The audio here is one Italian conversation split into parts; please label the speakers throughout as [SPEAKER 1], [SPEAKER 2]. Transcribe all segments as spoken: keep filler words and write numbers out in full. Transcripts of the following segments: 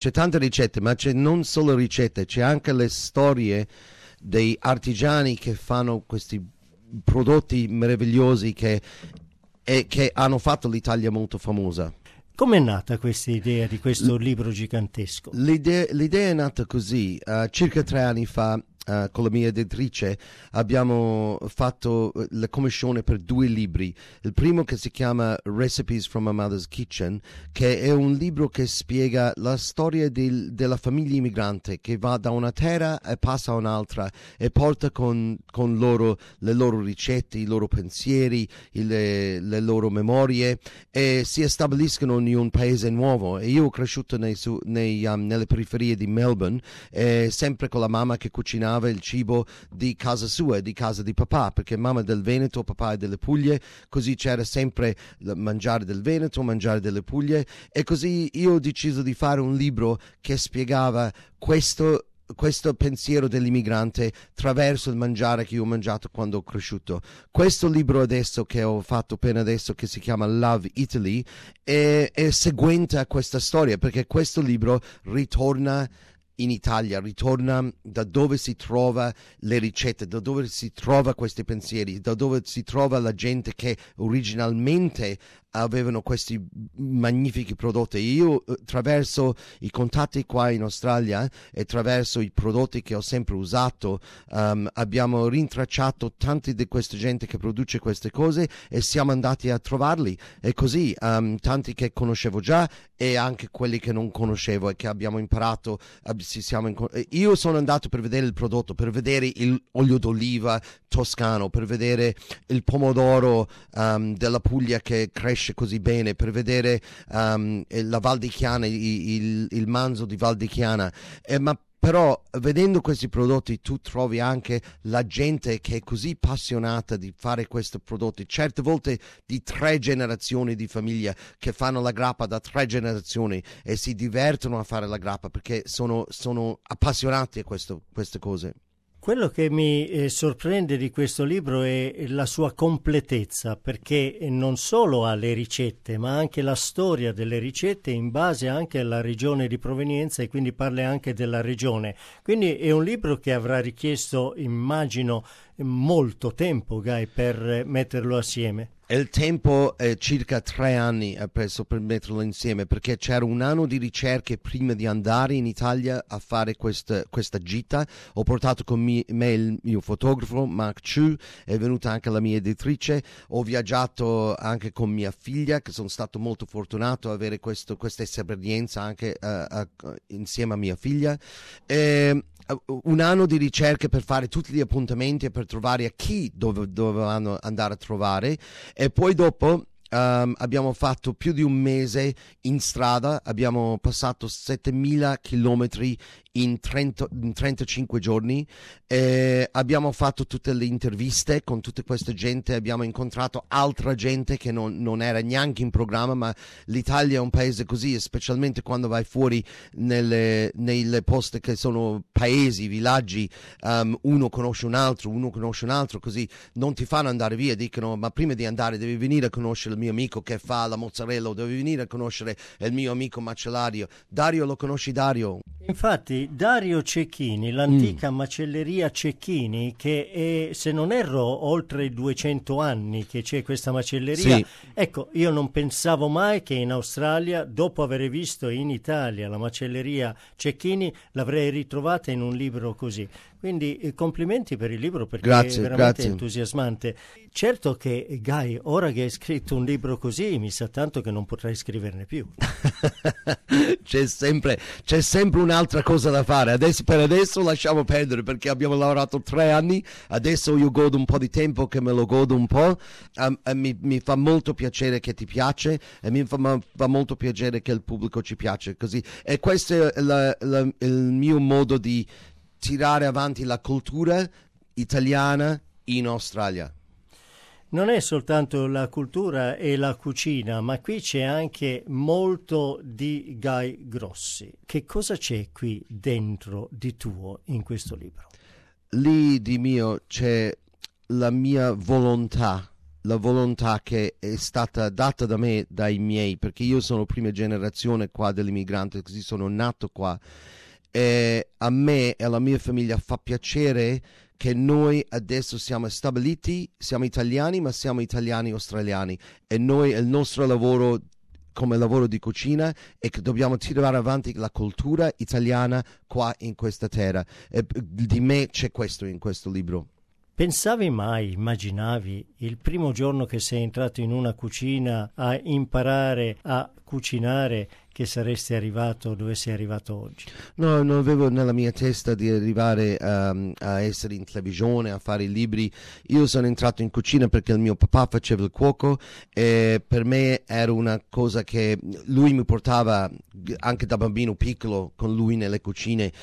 [SPEAKER 1] C'è tante ricette, ma c'è non solo ricette, c'è anche le storie dei artigiani che fanno questi prodotti meravigliosi che, e, che hanno fatto l'Italia molto famosa.
[SPEAKER 2] Com'è nata questa idea di questo L- libro gigantesco?
[SPEAKER 1] L'idea, l'idea è nata così, uh, circa tre anni fa. Uh, con la mia editrice abbiamo fatto la commissione per due libri. Il primo, che si chiama Recipes from a Mother's Kitchen, che è un libro che spiega la storia del, della famiglia immigrante che va da una terra e passa a un'altra e porta con, con loro le loro ricette, i loro pensieri, le, le loro memorie, e si stabiliscono in un paese nuovo. E io ho cresciuto nei, su, nei, um, nelle periferie di Melbourne, eh, sempre con la mamma che cucinava il cibo di casa sua, di casa di papà, perché mamma è del Veneto, papà è delle Puglie, così c'era sempre mangiare del Veneto, mangiare delle Puglie, e così io ho deciso di fare un libro che spiegava questo questo pensiero dell'immigrante attraverso il mangiare che io ho mangiato quando ho cresciuto. Questo libro adesso che ho fatto appena adesso, che si chiama Love Italy, è, è seguente a questa storia, perché questo libro ritorna in Italia, ritorna da dove si trova le ricette, da dove si trova questi pensieri, da dove si trova la gente che originalmente avevano questi magnifici prodotti. Io, attraverso i contatti qua in Australia e attraverso i prodotti che ho sempre usato, um, abbiamo rintracciato tanti di questa gente che produce queste cose e siamo andati a trovarli, e così um, tanti che conoscevo già e anche quelli che non conoscevo e che abbiamo imparato. Uh, si siamo in... Io sono andato per vedere il prodotto, per vedere il olio d'oliva toscano, per vedere il pomodoro um, della Puglia che cresce così bene, per vedere um, la Val di Chiana, il, il, il manzo di Val di Chiana, eh, ma però vedendo questi prodotti tu trovi anche la gente che è così appassionata di fare questi prodotti, certe volte di tre generazioni di famiglia che fanno la grappa da tre generazioni e si divertono a fare la grappa perché sono, sono appassionati a questo, queste cose.
[SPEAKER 2] Quello che mi eh, sorprende di questo libro è la sua completezza, perché non solo ha le ricette, ma anche la storia delle ricette in base anche alla regione di provenienza, e quindi parla anche della regione. Quindi è un libro che avrà richiesto, immagino, molto tempo, Guy, per metterlo assieme.
[SPEAKER 1] Il tempo è circa tre anni ha preso per metterlo insieme, perché c'era un anno di ricerche prima di andare in Italia a fare questa, questa gita. Ho portato con me, me il mio fotografo Mark Chu, è venuta anche la mia editrice. Ho viaggiato anche con mia figlia, che sono stato molto fortunato ad avere questo, questa esperienza anche uh, uh, insieme a mia figlia. E, un anno di ricerche per fare tutti gli appuntamenti e per trovare a chi dove, dovevano andare a trovare, e poi dopo um, abbiamo fatto più di un mese in strada, abbiamo passato settemila chilometri in, trenta, in trentacinque giorni, e abbiamo fatto tutte le interviste con tutta questa gente, abbiamo incontrato altra gente che non, non era neanche in programma, ma l'Italia è un paese così, specialmente quando vai fuori nelle, nelle poste che sono paesi, villaggi, um, uno conosce un altro, uno conosce un altro, così non ti fanno andare via, dicono ma prima di andare devi venire a conoscere il mio amico che fa la mozzarella, o devi venire a conoscere il mio amico macellario. Dario, lo conosci Dario?
[SPEAKER 2] Infatti Dario Cecchini, l'antica mm. macelleria Cecchini, che è, se non erro, oltre duecento anni che c'è questa macelleria. Sì. Ecco, io non pensavo mai che in Australia, dopo aver visto in Italia la macelleria Cecchini, l'avrei ritrovata in un libro così. Quindi eh, complimenti per il libro, perché
[SPEAKER 1] grazie,
[SPEAKER 2] è veramente
[SPEAKER 1] grazie.
[SPEAKER 2] entusiasmante. Certo che, Guy, ora che hai scritto un libro così, mi sa tanto che non potrai scriverne più.
[SPEAKER 1] c'è sempre c'è sempre un'altra cosa da fare. Adesso, per adesso lasciamo perdere, perché abbiamo lavorato tre anni, adesso io godo un po' di tempo, che me lo godo un po'. Um, uh, mi, mi fa molto piacere che ti piace, e mi fa, fa molto piacere che il pubblico ci piace così, e questo è la, la, il mio modo di tirare avanti la cultura italiana in Australia.
[SPEAKER 2] Non è soltanto la cultura e la cucina, ma qui c'è anche molto di Guy Grossi. Che cosa c'è qui dentro di tuo in questo libro?
[SPEAKER 1] Lì di mio c'è la mia volontà la volontà che è stata data da me, dai miei, perché io sono prima generazione qua dell'immigrante, così sono nato qua, e a me e alla mia famiglia fa piacere che noi adesso siamo stabiliti, siamo italiani, ma siamo italiani australiani, e noi il nostro lavoro come lavoro di cucina è che dobbiamo tirare avanti la cultura italiana qua in questa terra, e di me c'è questo in questo libro.
[SPEAKER 2] Pensavi mai, immaginavi, il primo giorno che sei entrato in una cucina a imparare a cucinare, che saresti arrivato dove sei arrivato oggi?
[SPEAKER 1] No, non avevo nella mia testa di arrivare um, a essere in televisione, a fare i libri. Io sono entrato in cucina perché il mio papà faceva il cuoco, e per me era una cosa che lui mi portava anche da bambino piccolo con lui nelle cucine.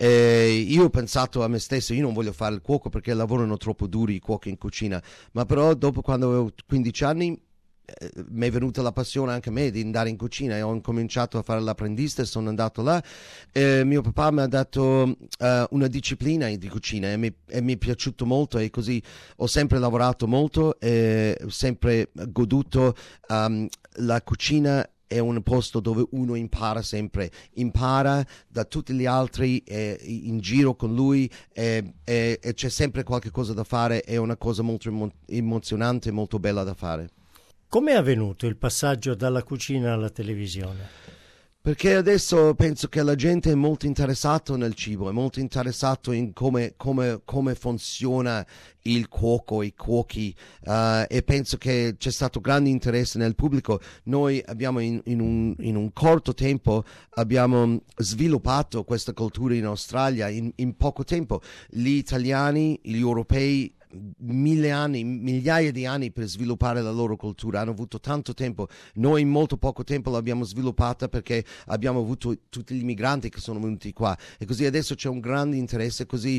[SPEAKER 1] E io ho pensato a me stesso, io non voglio fare il cuoco perché lavorano troppo duri i cuochi in cucina, ma però dopo, quando avevo quindici anni, mi è venuta la passione anche a me di andare in cucina, e ho incominciato a fare l'apprendista, sono andato là, e mio papà mi ha dato uh, una disciplina di cucina, e mi, e mi è piaciuto molto, e così ho sempre lavorato molto e ho sempre goduto. Um, la cucina è un posto dove uno impara sempre, impara da tutti gli altri, eh, in giro con lui, eh, eh, e c'è sempre qualche cosa da fare, è una cosa molto emo- emozionante, molto bella da fare.
[SPEAKER 2] Come è avvenuto il passaggio dalla cucina alla televisione?
[SPEAKER 1] Perché adesso penso che la gente è molto interessato nel cibo, è molto interessato in come, come, come funziona il cuoco, i cuochi, uh, e penso che c'è stato grande interesse nel pubblico. Noi abbiamo in, in, un, in un corto tempo abbiamo sviluppato questa cultura in Australia in, in poco tempo. Gli italiani, gli europei, mille anni, migliaia di anni per sviluppare la loro cultura, hanno avuto tanto tempo. Noi in molto poco tempo l'abbiamo sviluppata perché abbiamo avuto tutti gli immigranti che sono venuti qua, e così adesso c'è un grande interesse. Così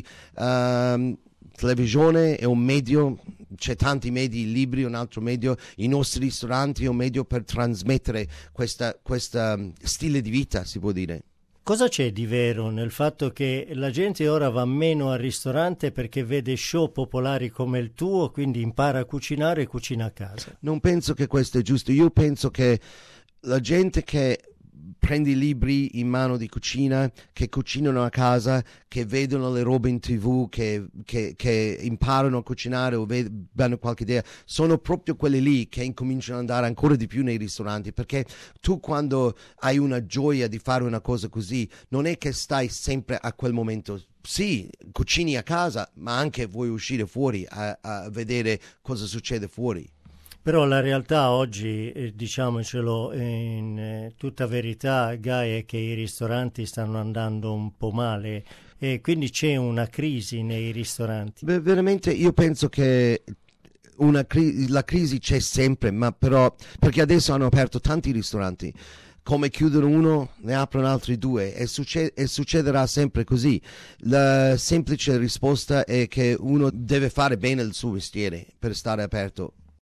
[SPEAKER 1] um, televisione è un medio, c'è tanti medi, libri un altro medio, i nostri ristoranti è un medio per trasmettere questa, questa stile di vita, si può dire.
[SPEAKER 2] Cosa c'è di vero nel fatto che la gente ora va meno al ristorante perché vede show popolari come il tuo, quindi impara a cucinare e cucina a casa?
[SPEAKER 1] Non penso che questo è giusto. Io penso che la gente che prende i libri in mano di cucina, che cucinano a casa, che vedono le robe in tv, che, che, che imparano a cucinare o ved- hanno qualche idea, sono proprio quelli lì che incominciano ad andare ancora di più nei ristoranti, perché tu, quando hai una gioia di fare una cosa così, non è che stai sempre a quel momento. Sì, cucini a casa, ma anche vuoi uscire fuori a, a vedere cosa succede fuori.
[SPEAKER 2] Però la realtà oggi, eh, diciamocelo in eh, tutta verità, Guy, è che i ristoranti stanno andando un po' male, e quindi c'è una crisi nei ristoranti.
[SPEAKER 1] Beh, veramente io penso che una cri- la crisi c'è sempre, ma però perché adesso hanno aperto tanti ristoranti. Come chiudono uno, ne aprono altri due, e, succe- e succederà sempre così. La semplice risposta è che uno deve fare bene il suo mestiere per stare aperto.